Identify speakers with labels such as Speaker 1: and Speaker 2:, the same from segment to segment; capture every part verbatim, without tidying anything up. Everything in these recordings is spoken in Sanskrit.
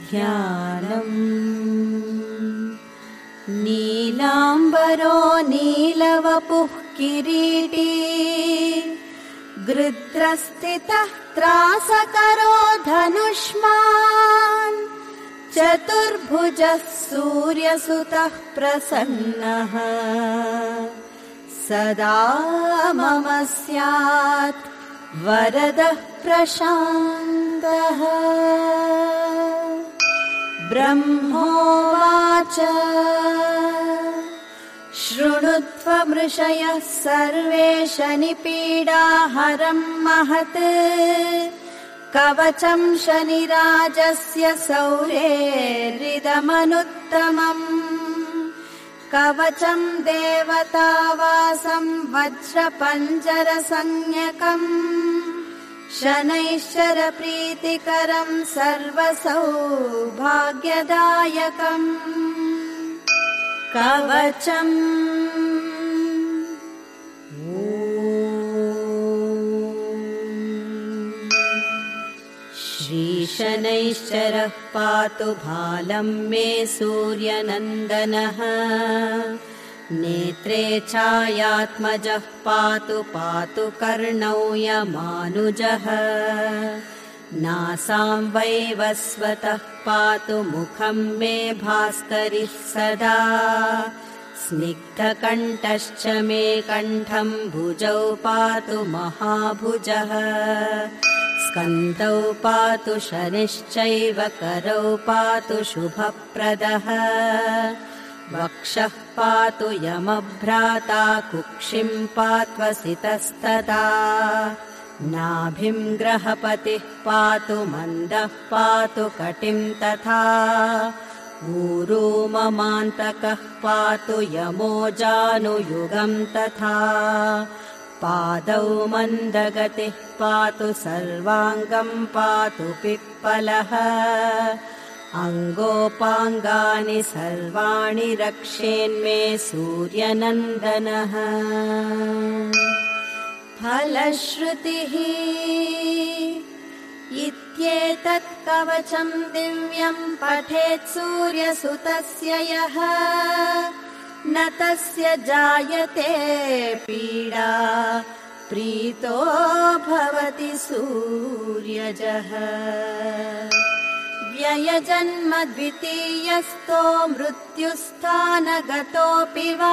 Speaker 1: ध्यानम्। नीलाम्बरो नीलवपुः किरीटी गृध्रस्थितः त्रासकरो धनुष्मान् चतुर्भुजः सूर्यसुतः प्रसन्नः सदा मम स्यात् वरदः प्रशान्तः। ब्रह्मोवाच शृणुध्वमृषयः सर्वे शनिपीडाहरं महत् कवचं शनिराजस्य सौरेरिदमनुत्तमम्। कवचं देवतावासं वज्रपञ्जरसंज्ञकम् शनैश्चरप्रीतिकरं सर्वसौभाग्यदायकम्। कवचम् श्रीशनैश्चरः पातु भालं मे सूर्यनन्दनः। नेत्रे छायात्मजः पातु पातु कर्णौ यमानुजः। नासां वैवस्वतः पातु मुखं मे भास्करिः सदा। स्निग्धकण्ठश्च मे कण्ठं भुजौ पातु महाभुजः। स्कन्धौ पातु शनिश्चैव करौ पातु शुभप्रदः। वक्षः पातु यमभ्राता कुक्षिं पात्वसितस्तदा। नाभिं ग्रहपतिः पातु मन्दः पातु कटिं तथा। ऊरू ममान्तकः पातु यमो जानुयुगं तथा। पादौ मन्दगतिः पातु सर्वाङ्गं पातु पिप्पलः। अङ्गोपाङ्गानि सर्वाणि रक्षेन्मे सूर्यनन्दनः। फलश्रुतिः इत्येतत् कवचं दिव्यं पठेत् सूर्यसुतस्य यः न तस्य जायते पीडा प्रीतो भवति सूर्यजः। व्ययजन्म द्वितीयस्थो मृत्युस्थानगतोऽपि वा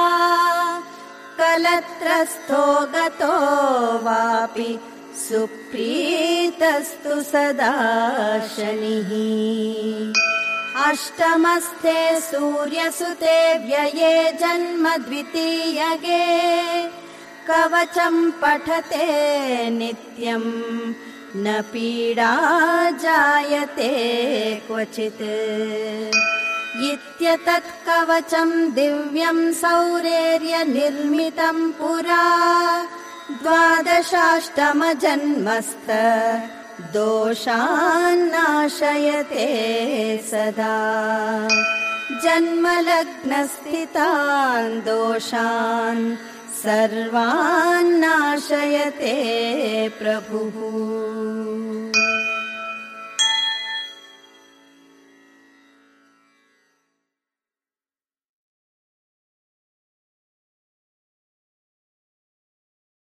Speaker 1: कलत्रस्थो गतो वापि सुप्रीतस्तु सदा शनिः। अष्टमस्थे सूर्यसुते व्यये जन्म द्वितीयगे कवचं पठते नित्यम् न पीडा जायते क्वचित्। इत्येतत् कवचं दिव्यं सौरेर्यनिर्मितं पुरा द्वादशाष्टमजन्मस्त दोषान्नाशयते सदा। जन्मलग्नस्थितान् दोषान् सर्वान् नाशयते प्रभुः।